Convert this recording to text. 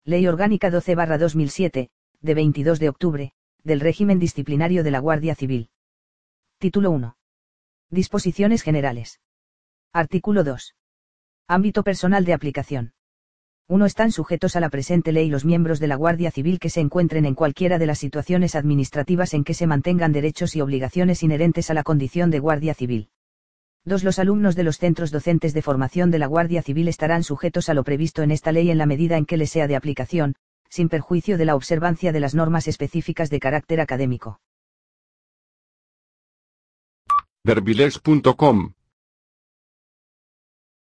Ley Orgánica 12/2007, de 22 de octubre, del régimen disciplinario de la Guardia Civil. Título 1. Disposiciones generales. Artículo 2. Ámbito personal de aplicación. 1. Están sujetos a la presente ley los miembros de la Guardia Civil que se encuentren en cualquiera de las situaciones administrativas en que se mantengan derechos y obligaciones inherentes a la condición de Guardia Civil. 2. Los alumnos de los centros docentes de formación de la Guardia Civil estarán sujetos a lo previsto en esta ley en la medida en que les sea de aplicación, sin perjuicio de la observancia de las normas específicas de carácter académico. Verbilex.com